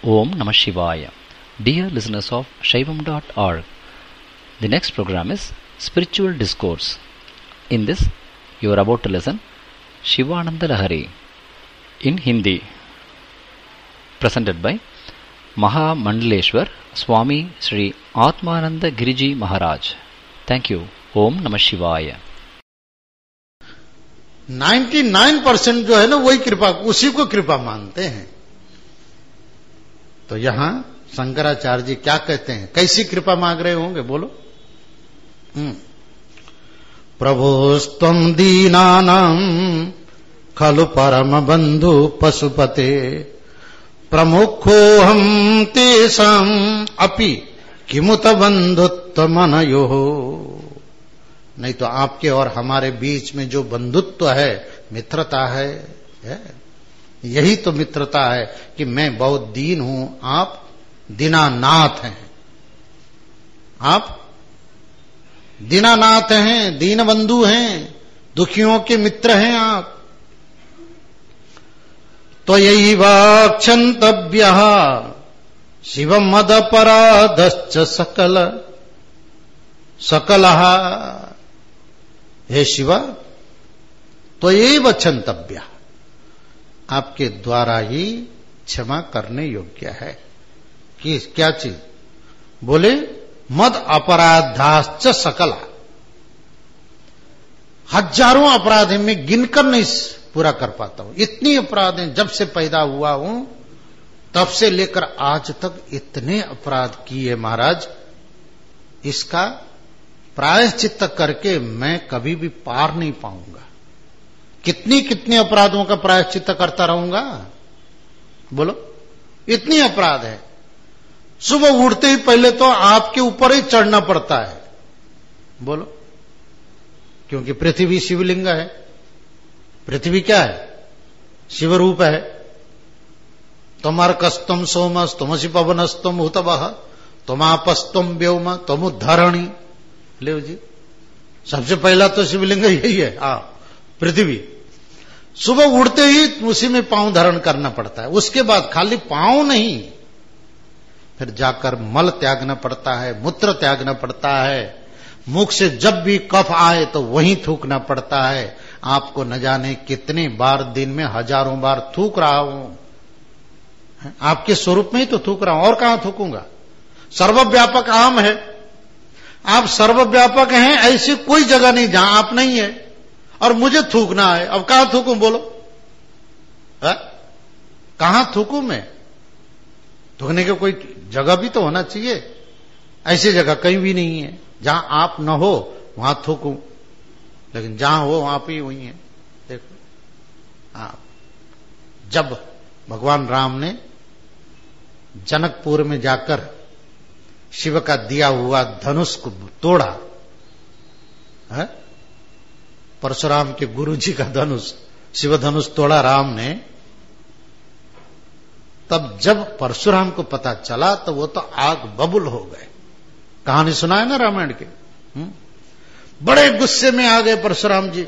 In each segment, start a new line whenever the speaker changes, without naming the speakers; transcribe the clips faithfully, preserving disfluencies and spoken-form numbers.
Om Namah Shivaya. Dear listeners of Shaivam dot org, the next program is Spiritual Discourse. In this, you are about to listen Shivananda Lahari in Hindi, presented by Maha Mandaleshwar Swami Sri Atmananda Giriji Maharaj. Thank you. Om Namah Shivaya.
निन्यानवे percent जो है ना वही कृपा, उसी को कृपा मानते हैं। तो यहां शंकराचार्य जी क्या कहते हैं, कैसी कृपा मांग रहे होंगे बोलो। हम्म प्रभुस्त्वं दीनानां खलु परम बंधु पशुपते प्रमुखोऽहं तेषां अपि किमुत बंधुत्वमनयो। नहीं तो आपके और हमारे बीच में जो बंधुत्व है, मित्रता है, है यही तो मित्रता है कि मैं बहुत दीन हूं, आप दीनानाथ हैं, आप दीनानाथ हैं, दीन बंधु हैं, दुखियों के मित्र हैं आप। तो यही वाक्षन्तव्यः शिवम मदपराधश्च सकल सकलः। हे शिवा, तो यही वक्षन्तव्य, आपके द्वारा ही क्षमा करने योग्य है। कि क्या चीज बोले, मद अपराधाश्च सकला। हजारों अपराध में गिनकर नहीं पूरा कर पाता हूं, इतनी अपराध हैं। जब से पैदा हुआ हूं तब से लेकर आज तक इतने अपराध किए महाराज, इसका प्रायश्चित्त करके मैं कभी भी पार नहीं पाऊंगा। कितनी कितने अपराधों का प्रायश्चित्त करता रहूंगा बोलो, इतनी अपराध है। सुबह उठते ही पहले तो आपके ऊपर ही चढ़ना पड़ता है बोलो, क्योंकि पृथ्वी शिवलिंग है। पृथ्वी क्या है, शिवरूप है। तमर्कस्तम सोमस तुमसी पवनस्तम हुतवः तुमापस्तम व्योम तुमुद्धरणी। ले जी, सबसे पहला तो शिवलिंग यही है, आ पृथ्वी। सुबह उठते ही उसी में पांव धारण करना पड़ता है। उसके बाद खाली पांव नहीं, फिर जाकर मल त्यागना पड़ता है, मूत्र त्यागना पड़ता है। मुख से जब भी कफ आए तो वहीं थूकना पड़ता है। आपको न जाने कितने बार दिन में हजारों बार थूक रहा हूं, आपके स्वरूप में ही तो थूक रहा हूं, और कहां थूकूंगा। सर्वव्यापक आम है, आप सर्वव्यापक हैं, ऐसी कोई जगह नहीं जहां आप नहीं है, और मुझे थूकना है। अब कहां थूकूं बोलो, है? कहां थूकूं मैं। थूकने की कोई जगह भी तो होना चाहिए। ऐसी जगह कहीं भी नहीं है जहां आप न हो, वहां थूकूं। लेकिन जहां हो आप ही वही है। देखो आप, जब भगवान राम ने जनकपुर में जाकर शिव का दिया हुआ धनुष को तोड़ा, है? परशुराम के गुरु जी का धनुष, शिव धनुष तोड़ा राम ने। तब जब परशुराम को पता चला तो वो तो आग बबुल हो गए। कहानी सुना है ना रामायण के। हुँ? बड़े गुस्से में आ गए परशुराम जी।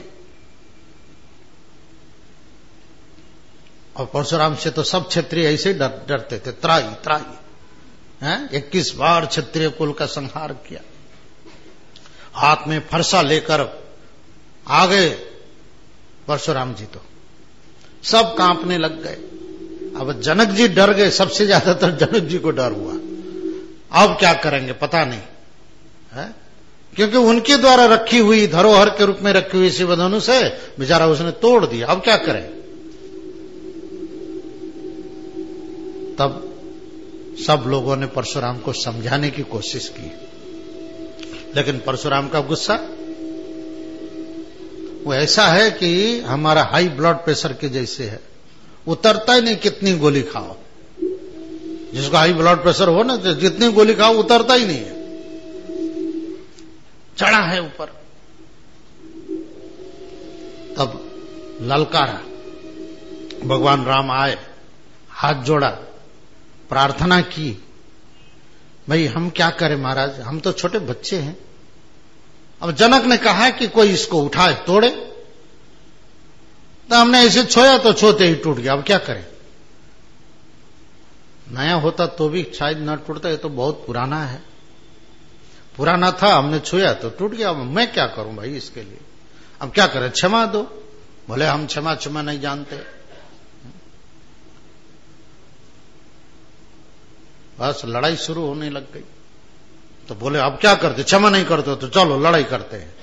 और परशुराम से तो सब क्षत्रिय ऐसे ही डर, डरते थे, त्राई त्राई। इक्कीस बार क्षत्रिय कुल का संहार किया। हाथ में फरसा लेकर आ गए परशुराम जी, तो सब कांपने लग गए। अब जनक जी डर गए, सबसे ज्यादातर जनक जी को डर हुआ। अब क्या करेंगे पता नहीं, है? क्योंकि उनके द्वारा रखी हुई, धरोहर के रूप में रखी हुई शिव धनुष है, बेचारा उसने तोड़ दिया। अब क्या करें। तब सब लोगों ने परशुराम को समझाने की कोशिश की, लेकिन परशुराम का गुस्सा वो ऐसा है कि हमारा हाई ब्लड प्रेशर के जैसे है, उतरता ही नहीं। कितनी गोली खाओ, जिसको हाई ब्लड प्रेशर हो ना, जितनी गोली खाओ उतरता ही नहीं है, चढ़ा है ऊपर। तब ललकारा, भगवान राम आए, हाथ जोड़ा, प्रार्थना की, भाई हम क्या करें महाराज, हम तो छोटे बच्चे हैं। अब जनक ने कहा कि कोई इसको उठाए तोड़े, तो हमने ऐसे छोया तो छोते ही टूट गया। अब क्या करें। नया होता तो भी शायद न टूटता, ये तो बहुत पुराना है। पुराना था, हमने छुआ तो टूट गया। मैं क्या करूं भाई इसके लिए, अब क्या करें, क्षमा दो। बोले हम क्षमा क्षमा नहीं जानते। बस लड़ाई शुरू होने लग गई। तो बोले अब क्या करते, क्षमा नहीं करते तो चलो लड़ाई करते हैं।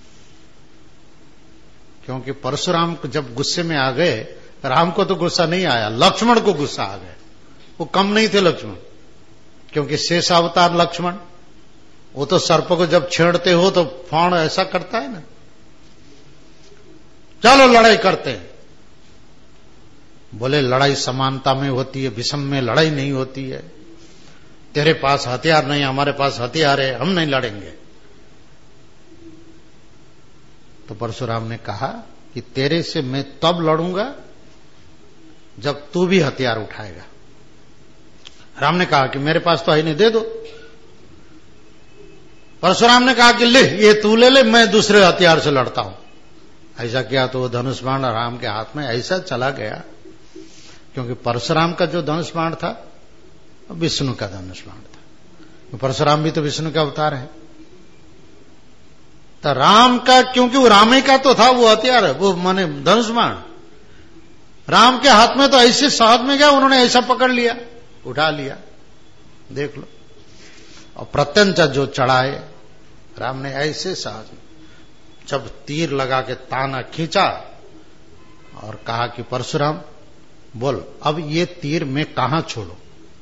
क्योंकि परशुराम जब गुस्से में आ गए, राम को तो गुस्सा नहीं आया, लक्ष्मण को गुस्सा आ गया। वो कम नहीं थे लक्ष्मण, क्योंकि शेष अवतार लक्ष्मण, वो तो सर्प को जब छेड़ते हो तो फाड़ ऐसा करता है ना। चलो लड़ाई करते हैं। बोले लड़ाई समानता में होती है, विषम में लड़ाई नहीं होती है। तेरे पास हथियार नहीं, हमारे पास हथियार है, हम नहीं लड़ेंगे। तो परशुराम ने कहा कि तेरे से मैं तब लड़ूंगा जब तू भी हथियार उठाएगा। राम ने कहा कि मेरे पास तो है नहीं, दे दो। परशुराम ने कहा कि ले ये तू ले ले, मैं दूसरे हथियार से लड़ता हूं। ऐसा किया तो वो धनुष बाण राम के हाथ में ऐसा चला गया, क्योंकि परशुराम का जो धनुष बाण था विष्णु का धनुष बाण था। परशुराम भी तो विष्णु का अवतार है। तो राम का, क्योंकि वो रामे का तो था वो हथियार है, वो माने धनुष बाण राम के हाथ में तो ऐसे सहज में गया, उन्होंने ऐसा पकड़ लिया, उठा लिया। देख लो, और प्रत्यंचा जो चढ़ाए राम ने ऐसे सहज में, जब तीर लगा के ताना खींचा और कहा कि परशुराम बोल अब ये तीर मैं कहां छोड़ू,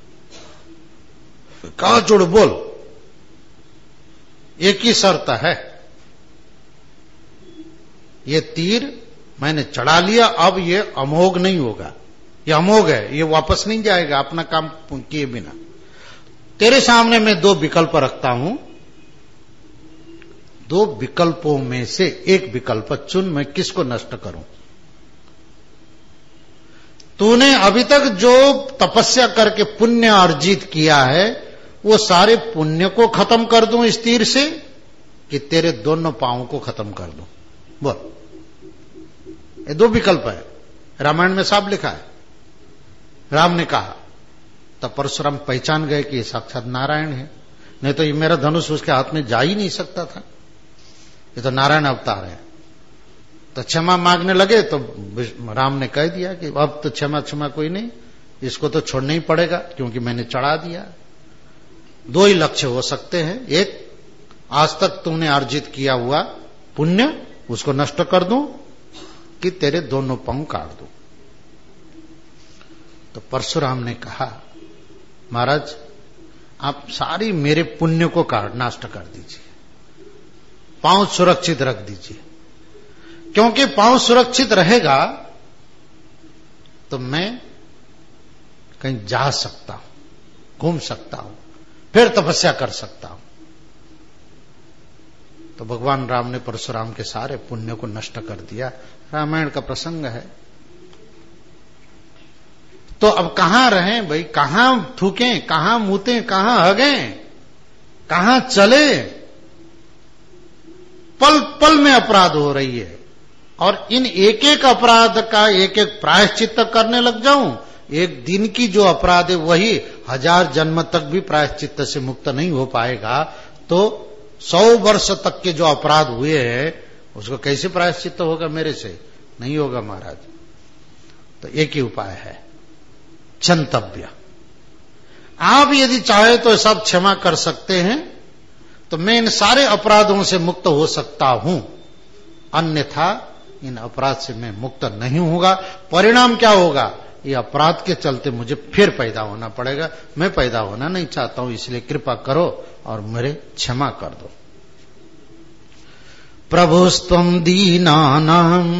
कहां छोड़ू बोल। एक ही शर्त है, ये तीर मैंने चढ़ा लिया, अब ये अमोघ नहीं होगा, ये अमोघ है, ये वापस नहीं जाएगा अपना काम किए बिना। तेरे सामने मैं दो विकल्प रखता हूं, दो विकल्पों में से एक विकल्प चुन, मैं किसको नष्ट करूं। तूने अभी तक जो तपस्या करके पुण्य अर्जित किया है, वो सारे पुण्य को खत्म कर दूं इस तीर से, कि तेरे दोनों पांवों को खत्म कर दूं। बोल, ये दो विकल्प है, रामायण में साफ लिखा है। राम ने कहा, तब परशुराम पहचान गए कि ये साक्षात नारायण है, नहीं तो ये मेरा धनुष उसके हाथ में जा ही नहीं सकता था, ये तो नारायण अवतार है। तो क्षमा मांगने लगे तो राम ने कह दिया कि अब तो क्षमा क्षमा कोई नहीं, इसको तो छोड़ना ही पड़ेगा, क्योंकि मैंने चढ़ा दिया। दो ही लक्ष्य हो सकते हैं, एक आज तक तुमने अर्जित किया हुआ पुण्य उसको नष्ट कर दूं, कि तेरे दोनों पांव काट दूं। तो परशुराम ने कहा, महाराज आप सारी मेरे पुण्य को काट नष्ट कर दीजिए, पांव सुरक्षित रख दीजिए, क्योंकि पांव सुरक्षित रहेगा तो मैं कहीं जा सकता हूं, घूम सकता हूं, फिर तपस्या कर सकता हूं। तो भगवान राम ने परशुराम के सारे पुण्य को नष्ट कर दिया। रामायण का प्रसंग है। तो अब कहां रहें भाई, कहां थूकें, कहां मूतें, कहां हगें, कहां चले। पल पल में अपराध हो रही है, और इन एक एक अपराध का एक एक प्रायश्चित्त करने लग जाऊं, एक दिन की जो अपराध है वही हजार जन्म तक भी प्रायश्चित्त से मुक्त नहीं हो पाएगा। तो सौ वर्ष तक के जो अपराध हुए हैं उसको कैसे प्रायश्चित्त होगा, मेरे से नहीं होगा महाराज। तो एक ही उपाय है, क्षंतव्य। आप यदि चाहे तो सब क्षमा कर सकते हैं, तो मैं इन सारे अपराधों से मुक्त हो सकता हूं, अन्यथा इन अपराध से मैं मुक्त नहीं होगा। परिणाम क्या होगा, ये अपराध के चलते मुझे फिर पैदा होना पड़ेगा। मैं पैदा होना नहीं चाहता हूं, इसलिए कृपा करो और मेरे क्षमा कर दो। प्रभुस्त्वं दीनानां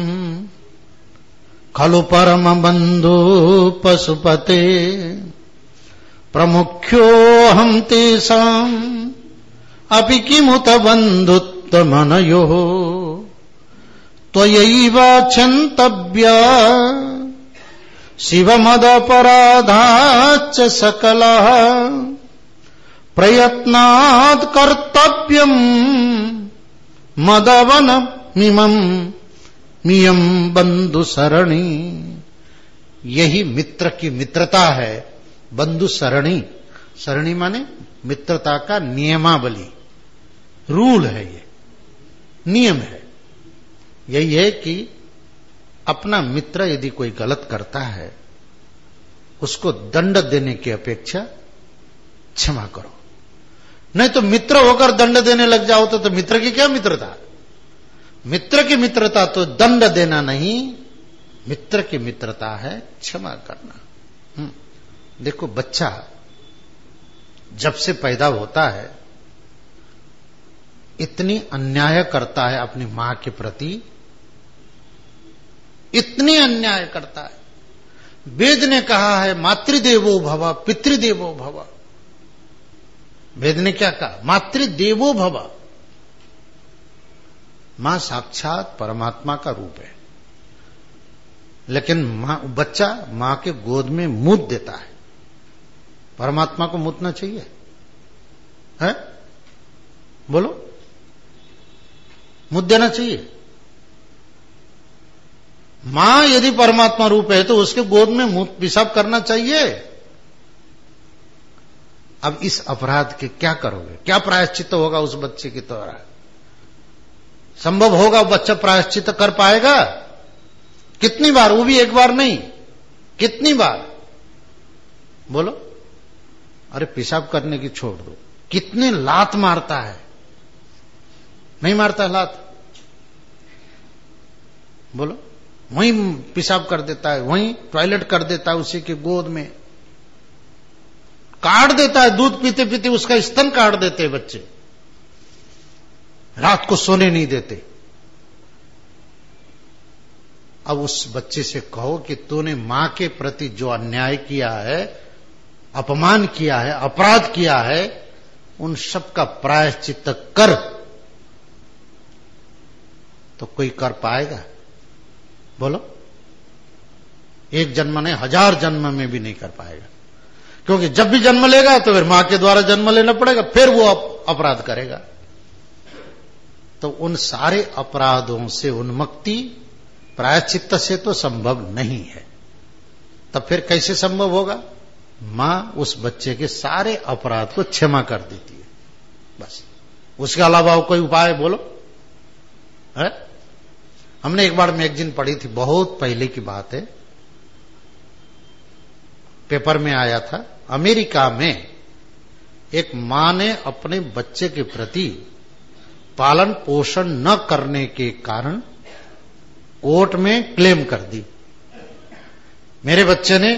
खलु परम बंधु पशुपते, प्रमुख्योऽहं तेषां अपि किमुत बन्धुत्वमनयोः, त्वयैव क्षन्तव्या शिवमदपराधाच्च सकलः, प्रयत्नात् कर्तव्यम् मदवनमिमं मियं बंधु सरणी। यही मित्र की मित्रता है, बंधु सरणी, सरणी माने मित्रता का नियमावली, रूल है, ये नियम है। यही है कि अपना मित्र यदि कोई गलत करता है उसको दंड देने की अपेक्षा क्षमा करो। नहीं तो मित्र होकर दंड देने लग जाओ तो, तो मित्र की क्या मित्रता? मित्र की मित्रता तो दंड देना नहीं, मित्र की मित्रता है क्षमा करना। हुँ। देखो बच्चा जब से पैदा होता है इतनी अन्याय करता है अपनी मां के प्रति, इतनी अन्याय करता है। वेद ने कहा है मातृदेवो भव पितृदेवो भव। वेद ने क्या कहा? मातृदेवो भव। मां साक्षात परमात्मा का रूप है, लेकिन मां, बच्चा मां के गोद में मूत देता है। परमात्मा को मूतना चाहिए है? बोलो, मूत देना चाहिए? मां यदि परमात्मा रूप है तो उसके गोद में मूत पेशाब करना चाहिए। अब इस अपराध के क्या करोगे? क्या प्रायश्चित होगा उस बच्चे के द्वारा? संभव होगा बच्चा प्रायश्चित कर पाएगा? कितनी बार? वो भी एक बार नहीं, कितनी बार? बोलो। अरे पेशाब करने की छोड़ दो, कितने लात मारता है, नहीं मारता लात? बोलो। वहीं पेशाब कर देता है, वहीं टॉयलेट कर देता है, उसी के गोद में काट देता है। दूध पीते पीते उसका स्तन काट देते हैं बच्चे, रात को सोने नहीं देते। अब उस बच्चे से कहो कि तूने मां के प्रति जो अन्याय किया है, अपमान किया है, अपराध किया है, उन सब का प्रायश्चित कर। तो कोई कर पाएगा? बोलो। एक जन्म नहीं, हजार जन्म में भी नहीं कर पाएगा, क्योंकि जब भी जन्म लेगा तो फिर मां के द्वारा जन्म लेना पड़ेगा, फिर वो अपराध करेगा। तो उन सारे अपराधों से उन्मुक्ति प्रायश्चित्त से तो संभव नहीं है। तब फिर कैसे संभव होगा? मां उस बच्चे के सारे अपराध को क्षमा कर देती है, बस। उसके अलावा कोई उपाय बोलो है? हमने एक बार मैगजीन पढ़ी थी, बहुत पहले की बात है, पेपर में आया था। अमेरिका में एक मां ने अपने बच्चे के प्रति पालन पोषण न करने के कारण कोर्ट में क्लेम कर दी। मेरे बच्चे ने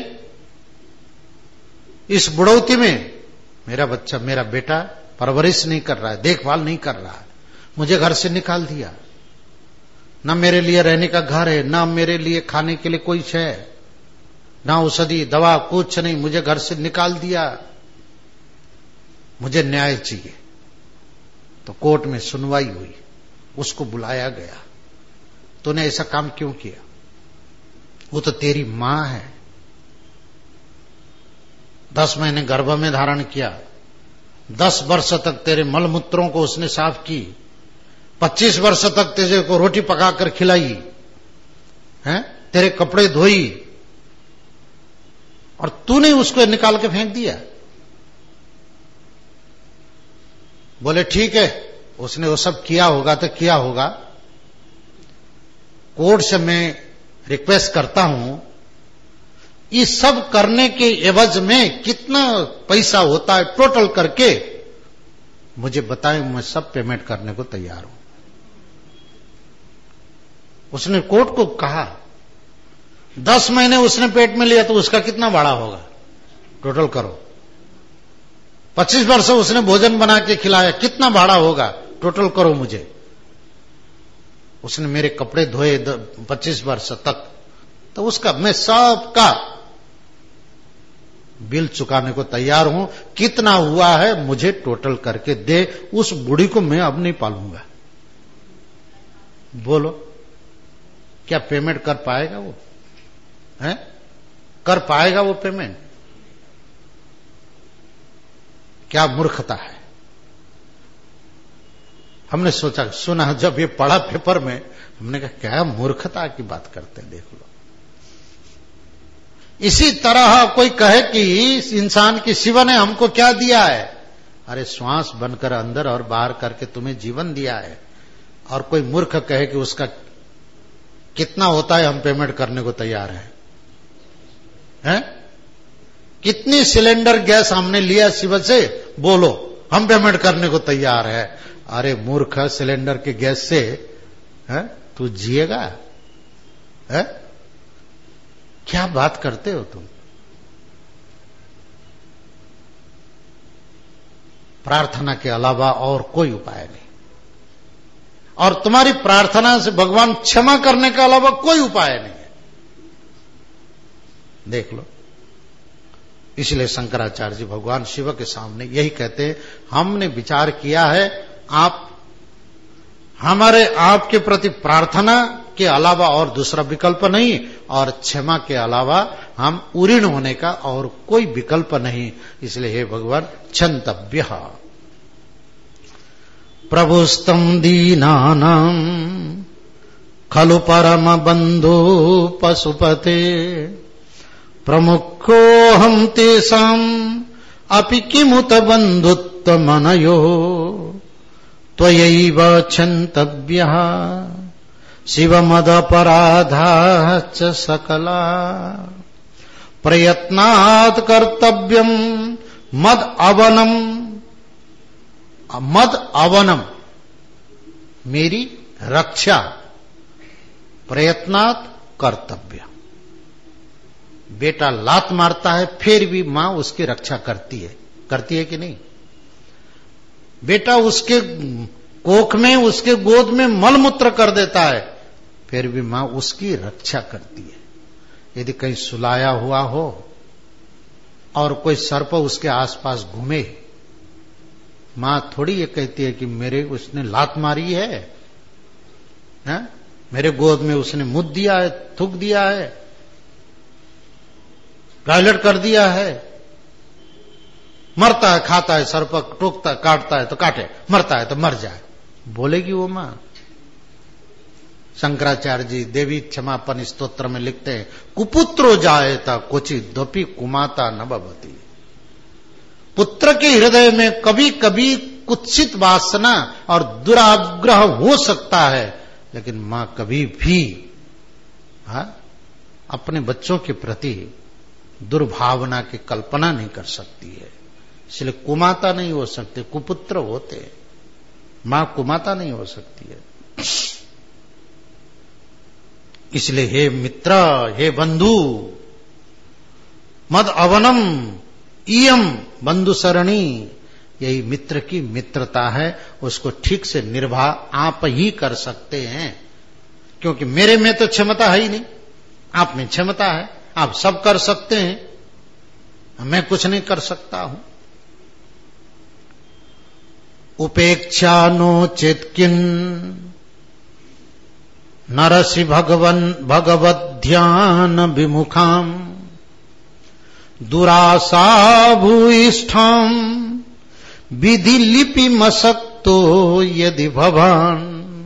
इस बुढ़ौती में, मेरा बच्चा, मेरा बेटा परवरिश नहीं कर रहा है, देखभाल नहीं कर रहा है, मुझे घर से निकाल दिया। न मेरे लिए रहने का घर है, न मेरे लिए खाने के लिए कोई है, ना औषधि दवा, कुछ नहीं, मुझे घर से निकाल दिया। मुझे न्याय चाहिए। तो कोर्ट में सुनवाई हुई, उसको बुलाया गया। तूने ऐसा काम क्यों किया? वो तो तेरी मां है, दस महीने गर्भ में धारण किया, दस वर्ष तक तेरे मलमूत्रों को उसने साफ की, पच्चीस वर्ष तक तेरे को रोटी पकाकर खिलाई है, तेरे कपड़े धोई, और तूने उसको निकाल के फेंक दिया। बोले ठीक है, उसने वो सब किया होगा तो किया होगा, कोर्ट से मैं रिक्वेस्ट करता हूं, ये सब करने के एवज में कितना पैसा होता है टोटल करके मुझे बताएं, मैं सब पेमेंट करने को तैयार हूं। उसने कोर्ट को कहा, दस महीने उसने पेट में लिया तो उसका कितना भाड़ा होगा, टोटल करो। पच्चीस वर्ष उसने भोजन बना के खिलाया, कितना भाड़ा होगा, टोटल करो मुझे। उसने मेरे कपड़े धोए पच्चीस वर्ष तक, तो उसका मैं सबका बिल चुकाने को तैयार हूं। कितना हुआ है मुझे टोटल करके दे, उस बूढ़ी को मैं अब नहीं पालूंगा। बोलो, क्या पेमेंट कर पाएगा वो? है? कर पाएगा वो पेमेंट? क्या मूर्खता है। हमने सोचा, सुना, जब ये पढ़ा पेपर में, हमने कहा क्या मूर्खता की बात करते हैं, देख लो। इसी तरह कोई कहे कि इस इंसान की शिव ने हमको क्या दिया है, अरे श्वास बनकर अंदर और बाहर करके तुम्हें जीवन दिया है। और कोई मूर्ख कहे कि उसका कितना होता है हम पेमेंट करने को तैयार है, हैं? कितनी सिलेंडर गैस हमने लिया शिव से, बोलो, हम पेमेंट करने को तैयार है। अरे मूर्ख, सिलेंडर के गैस से हैं तू जिएगा? है? क्या बात करते हो तुम? प्रार्थना के अलावा और कोई उपाय नहीं, और तुम्हारी प्रार्थना से भगवान क्षमा करने के अलावा कोई उपाय नहीं है। देख लो, इसलिए शंकराचार्य जी भगवान शिव के सामने यही कहते हैं, हमने विचार किया है, आप हमारे आपके प्रति प्रार्थना के अलावा और दूसरा विकल्प नहीं, और क्षमा के अलावा हम उऋण होने का और कोई विकल्प नहीं। इसलिए हे भगवान क्षन्तव्य। प्रभुस्तम दीनानां खलु परम बंधु पशुपते प्रमुखोऽहं तेषाम् अपि किमुत बन्धुत्वमनयो त्वयैव क्षन्तव्यः शिवमदपराधाः च सकला प्रयत्नात् कर्तव्यं मद अवनम। मद अवनम मेरी रक्षा, प्रयत्नात् कर्तव्य। बेटा लात मारता है फिर भी मां उसकी रक्षा करती है, करती है कि नहीं? बेटा उसके कोख में, उसके गोद में मलमूत्र कर देता है, फिर भी मां उसकी रक्षा करती है। यदि कहीं सुलाया हुआ हो और कोई सर्प उसके आसपास घूमे, मां थोड़ी ये कहती है कि मेरे उसने लात मारी है, है? मेरे गोद में उसने मुद्द दिया है, थूक दिया है, टॉयलेट कर दिया है। मरता है, खाता है, सर्प टोकता काटता है तो काटे, मरता है तो मर जाए, बोलेगी वो मां? शंकराचार्य जी देवी क्षमापन स्तोत्र में लिखते हैं, कुपुत्रो जायेता क्वचित् द्वपि कुमाता न भवति। पुत्र के हृदय में कभी कभी कुत्सित वासना और दुराग्रह हो सकता है, लेकिन मां कभी भी हा? अपने बच्चों के प्रति दुर्भावना की कल्पना नहीं कर सकती है। इसलिए कुमाता नहीं हो सकते, कुपुत्र होते। मां कुमाता नहीं हो सकती है। इसलिए हे मित्र, हे बंधु, मद अवनम इयम बंधु सरणी, यही मित्र की मित्रता है। उसको ठीक से निर्वाह आप ही कर सकते हैं, क्योंकि मेरे में तो क्षमता है ही नहीं, आप में क्षमता है, आप सब कर सकते हैं, मैं कुछ नहीं कर सकता हूं। उपेक्षा नो चेत किन नरसि भगवन भगवद ध्यान विमुखाम दुरासा भूयिष्ठाम विधि लिपि मसक्तो यदि भवान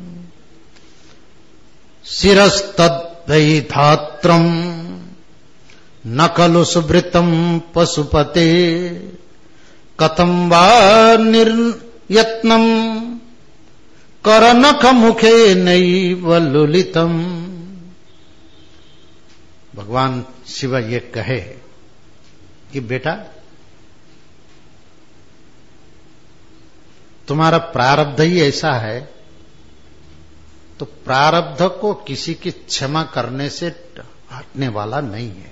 शिरस्तद्वैधात्रम न खलु सुवृतम पशुपते कथम वा निर्यत्नम करनख मुखे नैव लुलितम। भगवान शिव ये कहे कि बेटा, तुम्हारा प्रारब्ध ही ऐसा है, तो प्रारब्ध को किसी की क्षमा करने से हटने वाला नहीं है।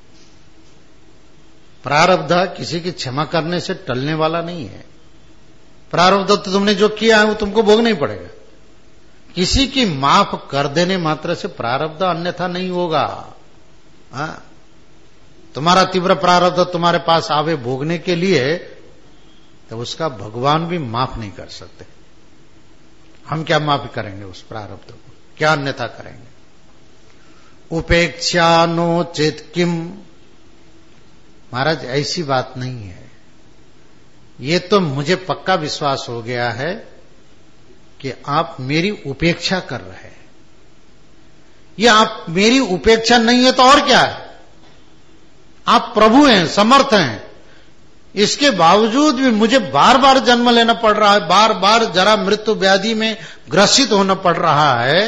प्रारब्ध किसी की क्षमा करने से टलने वाला नहीं है। प्रारब्ध तो तुमने जो किया है वो तुमको भोगना ही पड़ेगा। किसी की माफ कर देने मात्र से प्रारब्ध अन्यथा नहीं होगा। हाँ? तुम्हारा तीव्र प्रारब्ध तुम्हारे पास आवे भोगने के लिए, तो उसका भगवान भी माफ नहीं कर सकते। हम क्या माफ करेंगे उस प्रारब्ध को, क्या अन्यथा करेंगे? उपेक्षा नो चेत किम, महाराज ऐसी बात नहीं है। ये तो मुझे पक्का विश्वास हो गया है कि आप मेरी उपेक्षा कर रहे हैं। ये आप मेरी उपेक्षा नहीं है तो और क्या है? आप प्रभु हैं, समर्थ हैं, इसके बावजूद भी मुझे बार बार जन्म लेना पड़ रहा है, बार बार जरा मृत्यु व्याधि में ग्रसित होना पड़ रहा है,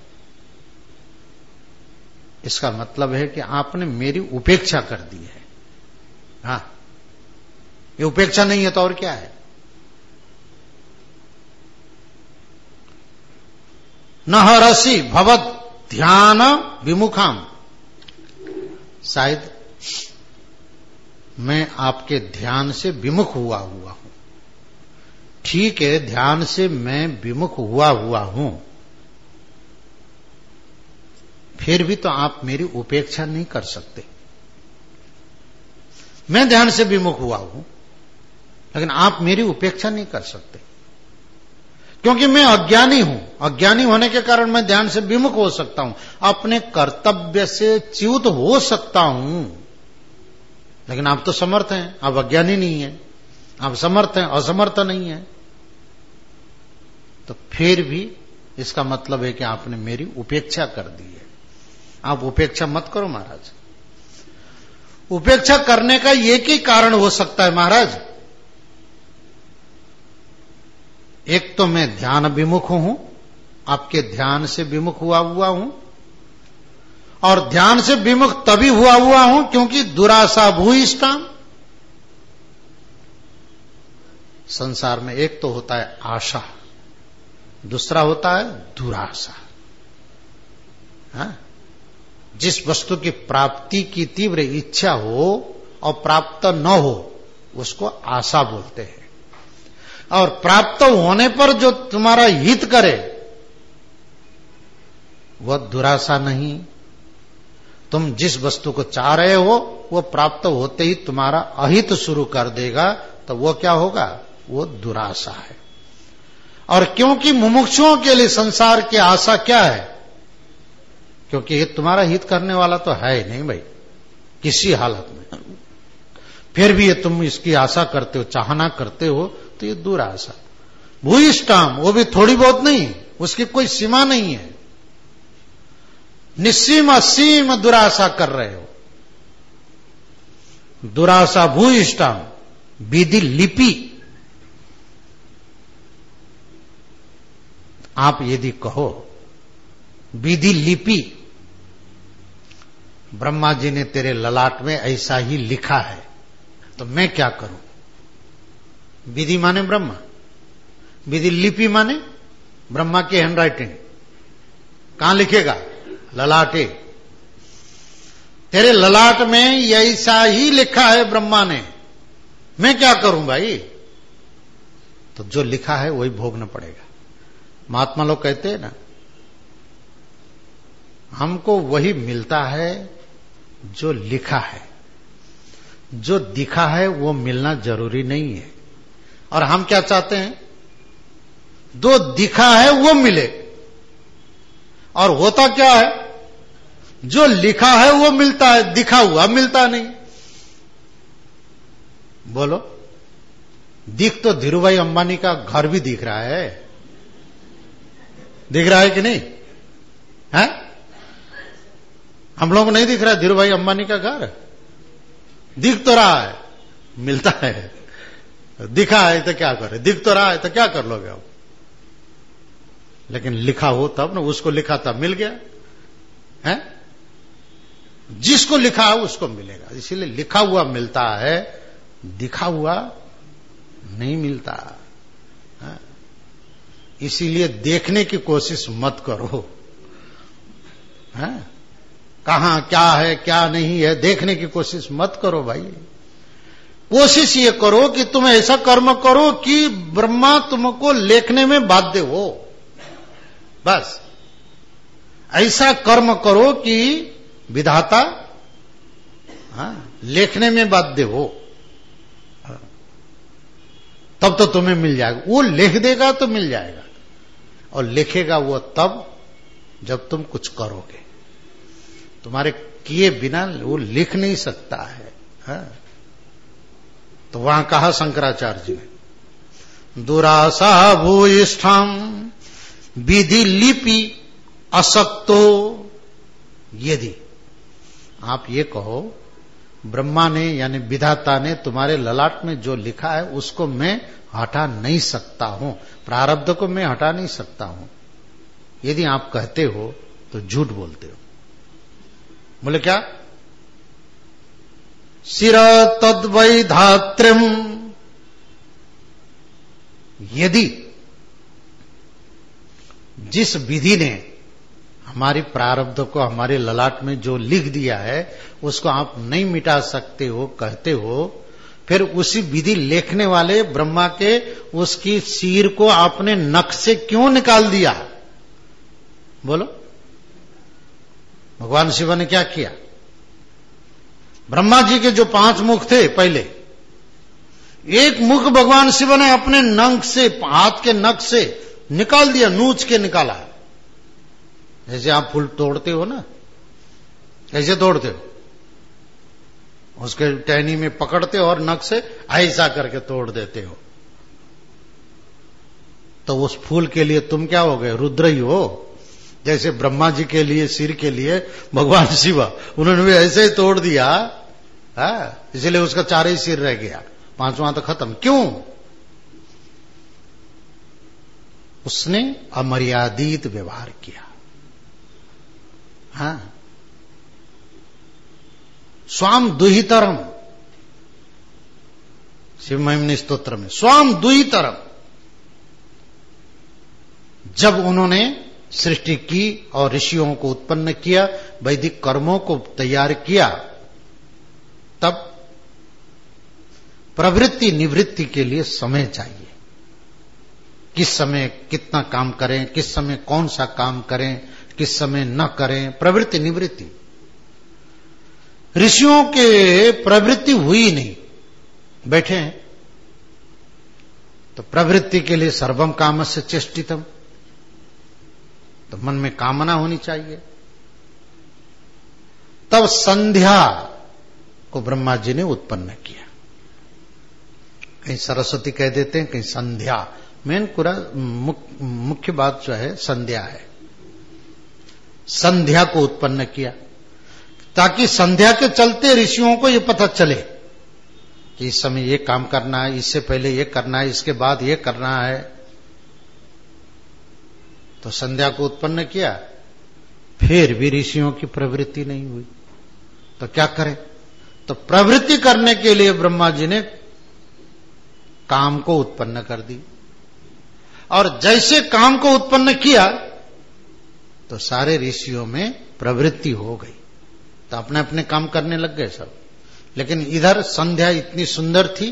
इसका मतलब है कि आपने मेरी उपेक्षा कर दी है। हाँ, ये उपेक्षा नहीं है तो और क्या है? न हरसी भवत ध्यान विमुखाम, शायद मैं आपके ध्यान से विमुख हुआ हुआ हूं। ठीक है, ध्यान से मैं विमुख हुआ हुआ हूं, फिर भी तो आप मेरी उपेक्षा नहीं कर सकते। मैं ध्यान से विमुख हुआ हूं, लेकिन आप मेरी उपेक्षा नहीं कर सकते, क्योंकि मैं अज्ञानी हूं। अज्ञानी होने के कारण मैं ध्यान से विमुख हो सकता हूं, अपने कर्तव्य से च्युत हो सकता हूं, लेकिन आप तो समर्थ हैं, आप अज्ञानी नहीं हैं, आप समर्थ हैं, असमर्थ नहीं हैं। तो फिर भी इसका मतलब है कि आपने मेरी उपेक्षा कर दी है। आप उपेक्षा मत करो महाराज। उपेक्षा करने का एक ही कारण हो सकता है महाराज, एक तो मैं ध्यान विमुख हूं, आपके ध्यान से विमुख हुआ हुआ हूं, और ध्यान से विमुख तभी हुआ हुआ हूं क्योंकि दुराशा भूयिष्ठाम। संसार में एक तो होता है आशा, दूसरा होता है दुराशा। हाँ? जिस वस्तु की प्राप्ति की तीव्र इच्छा हो और प्राप्त न हो उसको आशा बोलते हैं, और प्राप्त होने पर जो तुम्हारा हित करे वह दुराशा नहीं। तुम जिस वस्तु को चाह रहे हो वो प्राप्त होते ही तुम्हारा अहित शुरू कर देगा, तो वो क्या होगा? वो दुराशा है। और क्योंकि मुमुक्षुओं के लिए संसार की आशा क्या है? क्योंकि ये तुम्हारा हित करने वाला तो है ही नहीं भाई किसी हालत में, फिर भी ये तुम इसकी आशा करते हो, चाहना करते हो, तो ये दुराशा। भूयिष्ठाम, वो भी थोड़ी बहुत नहीं, उसकी कोई सीमा नहीं है, निस्सीम असीम दुराशा कर रहे हो। दुराशा भूयिष्ठाम विधि लिपि। आप यदि कहो विधि लिपि, ब्रह्मा जी ने तेरे ललाट में ऐसा ही लिखा है, तो मैं क्या करूं? विधि माने ब्रह्मा, विधि लिपि माने ब्रह्मा की हैंडराइटिंग। कहां लिखेगा? ललाटे। तेरे ललाट में ऐसा ही लिखा है ब्रह्मा ने, मैं क्या करूं भाई? तो जो लिखा है वही भोगना पड़ेगा। महात्मा लोग कहते हैं ना, हमको वही मिलता है जो लिखा है, जो दिखा है वो मिलना जरूरी नहीं है। और हम क्या चाहते हैं? जो दिखा है वो मिले, और होता क्या है? जो लिखा है वो मिलता है, दिखा हुआ मिलता नहीं। बोलो, दिख तो धीरूभाई अंबानी का घर भी दिख रहा है, दिख रहा है कि नहीं है? हम लोग को नहीं दिख रहा है धीरूभाई अंबानी का घर? दिख तो रहा है, मिलता है। दिखा है तो क्या करे, दिख तो रहा है तो क्या कर लोगे आप? लेकिन लिखा हो तब ना, उसको लिखा तब मिल गया है। जिसको लिखा है उसको मिलेगा, इसीलिए लिखा हुआ मिलता है, दिखा हुआ नहीं मिलता है। इसीलिए देखने की कोशिश मत करो, है? कहां क्या है क्या नहीं है देखने की कोशिश मत करो भाई। कोशिश ये करो कि तुम ऐसा कर्म करो कि ब्रह्मा तुमको लेखने में बाध्य हो, बस ऐसा कर्म करो कि विधाता हाँ, लेखने में बाध्य हो, तब तो तुम्हें मिल जाएगा। वो लिख देगा तो मिल जाएगा, और लिखेगा वो तब जब तुम कुछ करोगे। तुम्हारे किए बिना वो लिख नहीं सकता है, है? तो वहां कहा शंकराचार्य जी ने, दुराशा भूयिष्ठाम विधि लिपि असक्तो। यदि आप ये कहो ब्रह्मा ने यानी विधाता ने तुम्हारे ललाट में जो लिखा है उसको मैं हटा नहीं सकता हूं, प्रारब्ध को मैं हटा नहीं सकता हूं। यदि आप कहते हो तो झूठ बोलते हो। बोले क्या? शिर तद्वै धात्रिम, यदि जिस विधि ने हमारी प्रारब्ध को हमारे ललाट में जो लिख दिया है उसको आप नहीं मिटा सकते हो, कहते हो, फिर उसी विधि लिखने वाले ब्रह्मा के उसकी सिर को आपने नख से क्यों निकाल दिया? बोलो। भगवान शिव ने क्या किया? ब्रह्मा जी के जो पांच मुख थे पहले, एक मुख भगवान शिव ने अपने नख से, हाथ के नख से निकाल दिया, नूच के निकाला। जैसे आप फूल तोड़ते हो ना, कैसे तोड़ते हो? उसके टहनी में पकड़ते हो और नख से ऐसा करके तोड़ देते हो। तो उस फूल के लिए तुम क्या हो गए? रुद्र ही हो। जैसे ब्रह्मा जी के लिए, सिर के लिए भगवान शिव, उन्होंने भी ऐसे ही तोड़ दिया, इसलिए उसका चार ही सिर रह गया, पांचवा तो खत्म। क्यों? उसने अमर्यादित व्यवहार किया। हाँ, स्वाम दुहितरम, शिव महिमनी स्तोत्र में स्वाम दुहितरम, जब उन्होंने सृष्टि की और ऋषियों को उत्पन्न किया, वैदिक कर्मों को तैयार किया, तब प्रवृत्ति निवृत्ति के लिए समय चाहिए। किस समय कितना काम करें, किस समय कौन सा काम करें, किस समय न करें, प्रवृत्ति निवृत्ति। ऋषियों के प्रवृत्ति हुई नहीं, बैठे हैं, तो प्रवृत्ति के लिए सर्वम कामस्य चेष्टितम, तो मन में कामना होनी चाहिए। तब संध्या को ब्रह्मा जी ने उत्पन्न किया। कहीं सरस्वती कह देते हैं, कहीं संध्या। मेन पूरा मुख्य बात जो है संध्या है। संध्या को उत्पन्न किया ताकि संध्या के चलते ऋषियों को यह पता चले कि इस समय ये काम करना है, इससे पहले ये करना है, इसके बाद ये करना है। तो संध्या को उत्पन्न किया, फिर भी ऋषियों की प्रवृत्ति नहीं हुई, तो क्या करें? तो प्रवृत्ति करने के लिए ब्रह्मा जी ने काम को उत्पन्न कर दी, और जैसे काम को उत्पन्न किया तो सारे ऋषियों में प्रवृत्ति हो गई, तो अपने अपने काम करने लग गए सब। लेकिन इधर संध्या इतनी सुंदर थी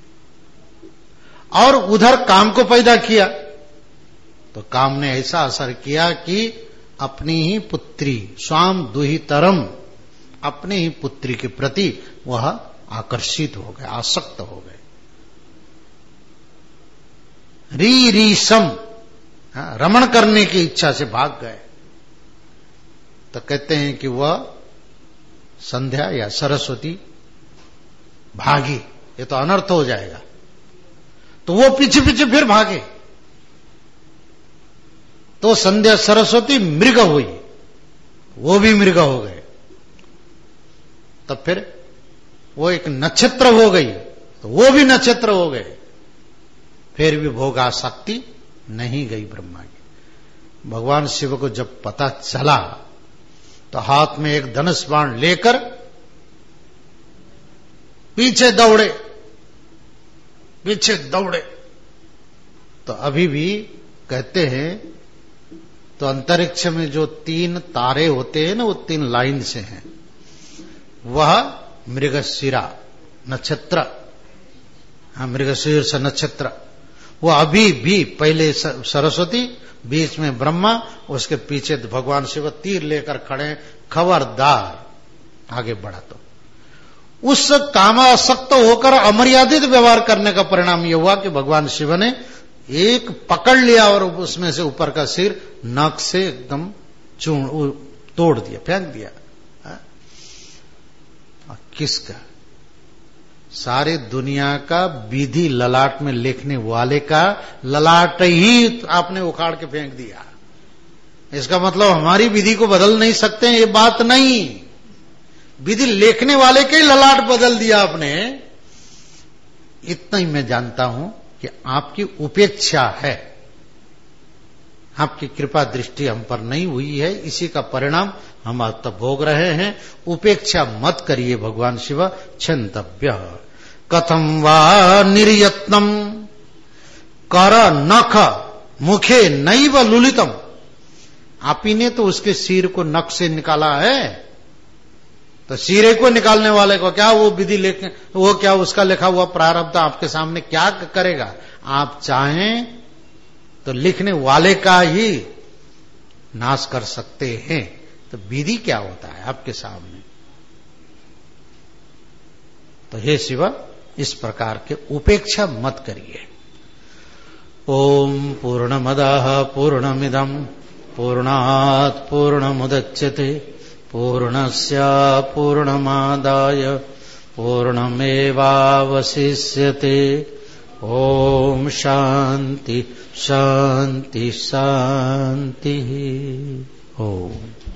और उधर काम को पैदा किया, तो काम ने ऐसा असर किया कि अपनी ही पुत्री, स्वाम दुहितरम, अपनी ही पुत्री के प्रति वह आकर्षित हो गए, आसक्त हो गए। री रीसम, रमण करने की इच्छा से भाग गए। तो कहते हैं कि वह संध्या या सरस्वती भागी, ये तो अनर्थ हो जाएगा, तो वो पीछे पीछे फिर भागे, तो संध्या सरस्वती मृग हुई, वो भी मृग हो गए। तब फिर वो एक नक्षत्र हो गई, तो वो भी नक्षत्र हो गए। फिर भी भोगासक्ति नहीं गई ब्रह्मा की। भगवान शिव को जब पता चला तो हाथ में एक धनुष बाण लेकर पीछे दौड़े, पीछे दौड़े। तो अभी भी कहते हैं, तो अंतरिक्ष में जो तीन तारे होते हैं ना, वो तीन लाइन से हैं, वह मृगशिरा नक्षत्र, हाँ, मृगशीर्ष नक्षत्र, वो अभी भी पहले सरस्वती, बीच में ब्रह्मा, उसके पीछे भगवान शिव तीर लेकर खड़े, खबरदार आगे बढ़ा। तो उस कामासक्त होकर अमर्यादित व्यवहार करने का परिणाम यह हुआ कि भगवान शिव ने एक पकड़ लिया और उसमें से ऊपर का सिर नख से एकदम चूर्ण तोड़ दिया, फेंक दिया। किसका? सारे दुनिया का विधि ललाट में लिखने वाले का ललाट ही आपने उखाड़ के फेंक दिया। इसका मतलब हमारी विधि को बदल नहीं सकते हैं, ये बात नहीं। विधि लेखने वाले के ही ललाट बदल दिया आपने। इतना ही मैं जानता हूं कि आपकी उपेक्षा है, आपकी कृपा दृष्टि हम पर नहीं हुई है, इसी का परिणाम हम अब तक भोग रहे हैं। उपेक्षा मत करिए भगवान शिव। क्षंतव्य कथम वा निर्यत्नम कर नख मुखे नैव लुलितम। आप ही ने तो उसके सिर को नख से निकाला है, तो सिरे को निकालने वाले को क्या वो विधि लेके, वो क्या उसका लिखा हुआ प्रारब्ध आपके सामने क्या करेगा। आप चाहें तो लिखने वाले का ही नाश कर सकते हैं। तो विधि क्या होता है आपके सामने। तो हे शिव, इस प्रकार के उपेक्षा मत करिए। ओम पूर्णमदः पूर्णमिदं पूर्णात् पूर्णमुदच्यते पूर्णस्य पूर्णमादाय पूर्णमेवावशिष्यते। ओम शांति शांति शांति। ओम।